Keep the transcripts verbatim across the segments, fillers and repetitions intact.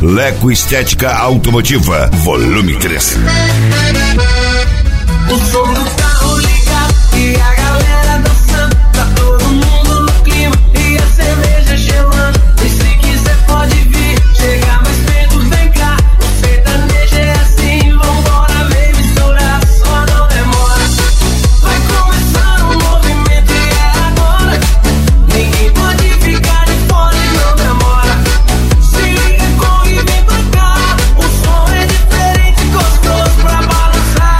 Leco Estética Automotiva, volume três. O som do carro ligado e a galera dançando, tá todo mundo no clima e a cerveja gelando. E se quiser pode vir, chega mais perto, vem cá. O sertanejo é assim, vambora, vem misturar, só não demora. Vai começar um movimento e é agora. Ninguém pode ficar de fora e não demora. Se liga, corre, vem pra cá. O som é diferente, gostoso pra balançar.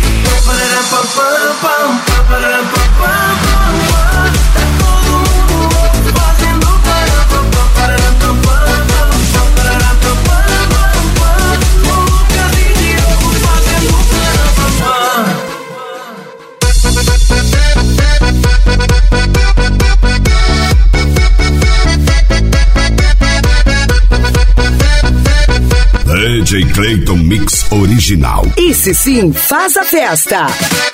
D J Clayton Mix Original. Esse sim faz a festa.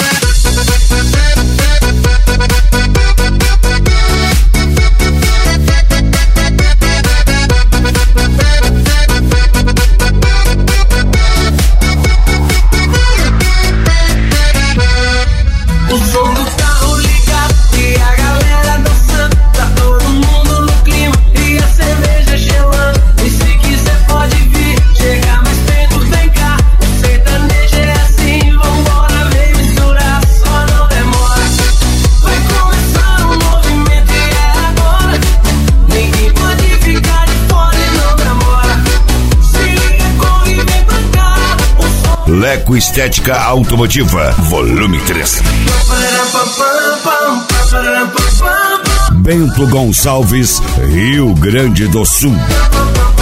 O som do carro ligado e a galera dançando, tá todo mundo no clima e a cerveja gelando. E se quiser pode vir, chega mais perto, vem cá. O sertanejo é assim, vambora, vem misturar, só não demora. Vai começar um movimento e é agora. Ninguém pode ficar de fora e não demora. Se liga, corre, vem pra cá. O som Leco Estética Automotiva, volume três. Bento Gonçalves, Rio Grande do Sul.